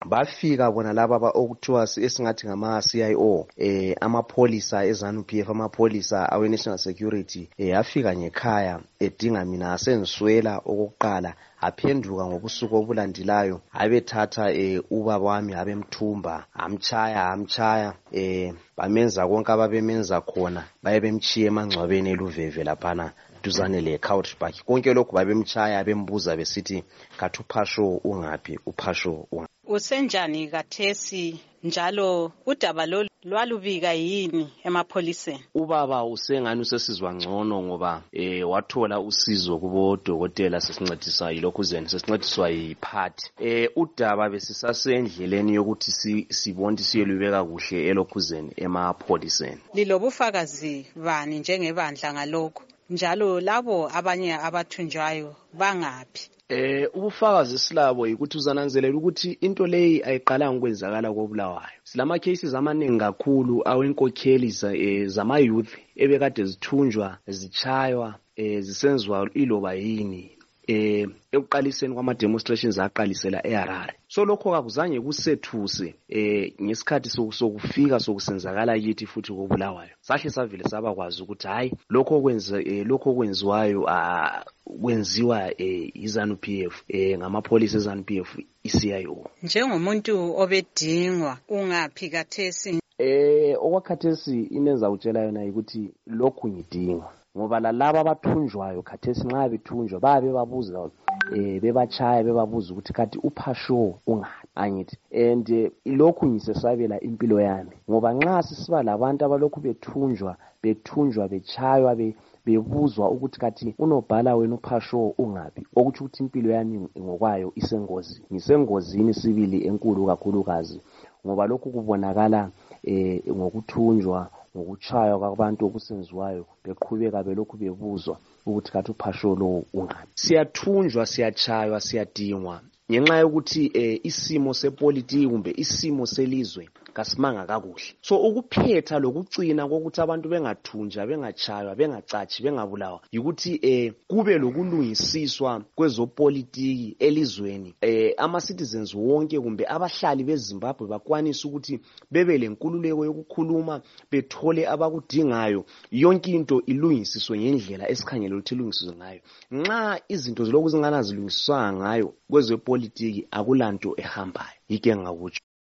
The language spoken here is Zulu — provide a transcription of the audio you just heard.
bafika bona laba okuthiwa esingathi ngama CIO amapholisa eZANU-PF, amapholisa awe national security afika ngekhaya edinga mina asenziswela okokuqala, aphenduka ngobusuku obulandelayo abethatha ubaba wami abemthumba amchaya bamenza konke ababemenza khona, baye bemchiye emangcwabeni eLuveve laphana duzane le-Countrypark. Konke lokhu babemchaya bembuza besithi kathi uPhasho ungaphi, uPhasho ungaphi. Usenjani kathesi njalo udaba lwalubika yini emapholiseni? Ubaba usengani usesizwa ngcono ngoba wathola usizo kubo dokotela sesincediswa yilokhuzeni, sesincediswa yiphathi. Udaba besisasendleleni yokuthi sibone siyelubeka kuhle elokhuzeni emapholiseni. Lilobufakazi bani njengebandla ngalokho? Njalo labo abanye abathunjwayo bangaphi? Ubufakazi silabo ukuthi uzananzelela ukuthi into leyi ayiqalanga ukwenzakala koBulawayo. Silama cases amaningi kakhulu awenkokheli zama youth ebekade zithunjwa, zichaywa, zisenzwa iloba yini ekuqaliseni kwama demonstrations aqalisela eHarare. So lokho akuzange kusethuse ngesikhathi sokufika sokusenzakala yithi futhi koBulawayo. Sahle savile sabakwazi ukuthi hayi lokho kwenziwayo kwenziwa iZANU-PF ngamapholisa eZANU-PF iCIO. Njengomuntu obedingwa ungaphi kathesi? Okwakhathesi inenza utshela yona ukuthi lokhu ngidingwa ngoba laba abathunjwayo khathesi nxa bethunjwa babe babuza bebachaya bebabuza ukuthi kathi uPhasho ungaphi, angithi. And lokhu ngisesabela impilo yami ngoba nxa sisiba labantu abalokhu bethunjwa bechaywa bebuzwa ukuthi kathi unobhala wena uPhasho ungaphi, okuthi ukuthi impilo yami ngokwayo isengozini. Ngisengozini sibili enkulu kakhulukazi ngoba lokhu kubonakala ngokuthunjwa, ngokuchaywa kwabantu okusenziwayo beqhubeka belokhu bebuzwa ukuthi kathi uPhasho lo ungaphi. Siyathunjwa, siyachaywa, siyadingwa ngenxa yokuthi isimo sepolitiki kumbe isimo selizwe kasimanga kakuhle. So ukuphetha lokucina kokuthi abantu bengathunjwa, bengachaywa, bengacathi, bengabulawa yikuthi kube lokulungisiswa kwezopolitiki elizweni. Ama citizens wonke kumbe abahlali beZimbabwe bakwanisa ukuthi bebe lenkululeko yokukhuluma, bethole abakudingayo, yonke into ilungisiswe ngendlela esikhangele ukuthi ilungisiswe ngayo. Nxa izinto zilokhu zingana zilungisiswa ngayo kwezopolitiki akulanto ehambayo. Yike ngakutsho.